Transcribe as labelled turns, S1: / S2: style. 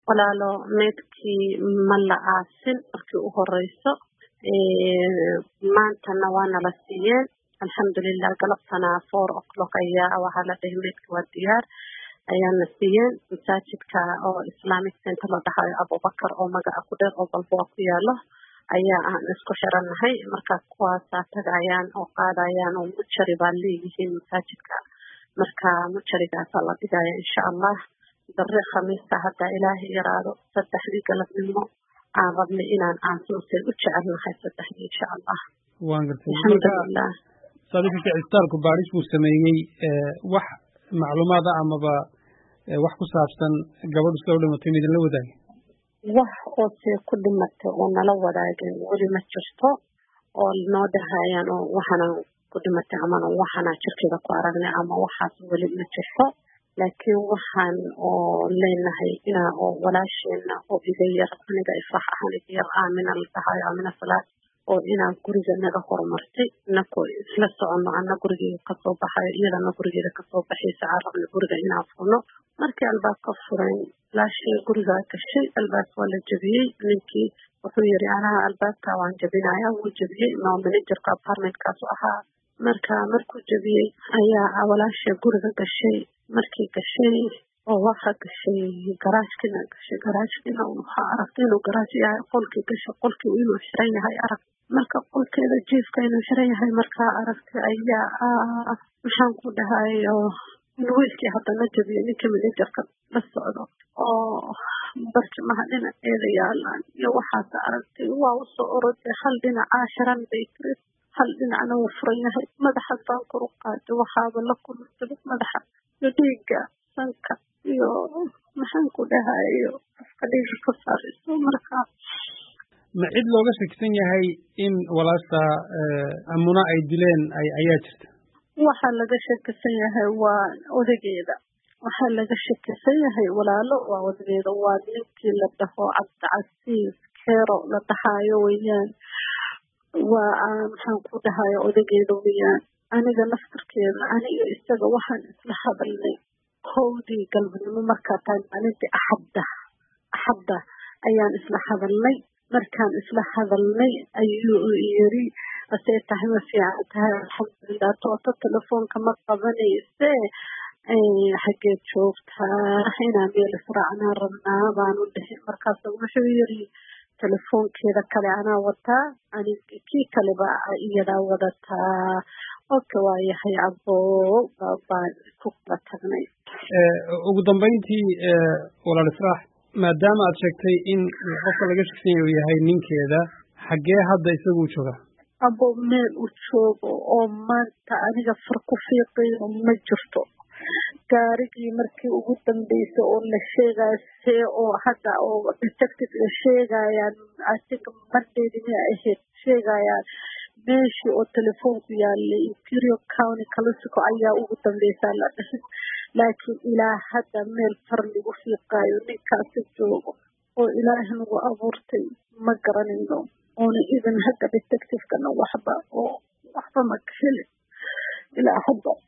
S1: walaalo meedkii ma la aasin markii u horeyso maantana waana la siiyeen alxamdulilah galabtana 4 o'clock ayaa waxaa la dhahay meedkii waa diyaar ayaana siiyeen masaajidka oo Islamic Center la dhahayo Abubakar oo magaca ku dheer oo balboa ku yaalo ayaa aan isku xiranahay marka kuwaas tagayaan oo qaadayaan oo mujari baa leeyihiin masaajidka marka mujarigaas la dhigaya insha Allah darre khamiista hadda ilaahi yaraado 3 galabnimo aan rabnay inaan aansoosin u jecelnahay 3 insha Allah
S2: waan gartay alxamdulillah sadaqada istarku baaris buu sameeyay wax macluumaad amaba wax ku saabsan gabadhu soo dhimatay mid la wadaagay
S1: wax oo ku dhimatay oo nala wadaagay wali ma jirto oo noo dhahayaan oo waxana ku dhimatay ama waxana jirkeeda ku aragnay ama waxaas wali ma jirto laakiin waxaan oo leenahay ina oo walaasheena oo iga yar aniga ifrax ahaan iga yar aamina la dhahayo aamina salaad oo inaan guriga naga hormartay nako isla socono ana guriga ka soo baxay iyadana gurigeeda ka soo baxaysa arabna guriga inaan furno markii albaabka furay laashii guriga ka shay albaabka wala jabiyay ninkii wuxuu yiri ana albaabka waan jabinaya wuu jabiyay ma managerka apartmentkaas ahaa markuu jabiyay ayaa walaashii guriga gashay markii gashay oo waxa gashay garaashkina waxa aragtay inuu garaash yahay qolkii gashay qolkii inuu xiran yahay arag marka qolkeeda jiifka inuu xiran yahay marka aragtay ayaa waxaan ku dhahay wiilkii haddana jabiyay ninkii managerka la socdo oo barkimaha dhinaceeda yaalaan iyo waxaas aragtay waa u soo oroday hal dhinaca xiran bay tiri hal dhinacna wuu furan yahay madaxa baan kor u qaaday waxaaba la kulmay madaxa iyo dhiigga sanka iyo maxaan ku dhahayo afka dhiigga ka saarayso marka
S2: ma cid looga shakisan yahay in walaasha amuna ay dileen ayaa jirta
S1: waxaa laga shakisan yahay waa odageeda waxaa laga shakisan yahay walaalo waa odageeda waa ninkii la dhaho Cabdicasiis Keero la dhahayo weeyaan waa maxaan ku dhahayo odageeda weeyaan aniga naftarkeeda aniga isaga waxaan isla hadalnay howdii galbnimo markaa tahay maalintii axadda ayaan isla hadalnay markaan isla hadalnay ayuu yiri asay tahay ma fiican tahay alxamdulillah toota telefoonka ma qabanayse xagee joogtaa inaan meel israacnaa rabnaa baan u dhahay markaas wuxuu yiri telefoonkeeda kale anaa wataa aniga kii kale baa iyadaa wadataa okay waa yahay abo baan ku kala tagnay
S2: ugu dambeyntii walaal Ifraax maadaama aad sheegtay in qofka laga shaqeeyo yahay ninkeeda xagee hadda isagu jooga
S1: abo meel u joogo oo maanta aniga far ku fiiqay ma jirto gaarigii markii ugu dambeysay oo la sheegay oo hadda oo detective la sheegayaan asiga mardeedina ahayd sheegayaan meeshii oo telefoonku yaalay Imperial County Kalisico ayaa ugu dambeysay la dhahay laakiin ilaa hadda meel far lagu fiiqayo ninkaas joogo oo ilaahay nagu abuurtay ma garanayno oona idan hadda detective-kana waxba ma helin ilaa hadda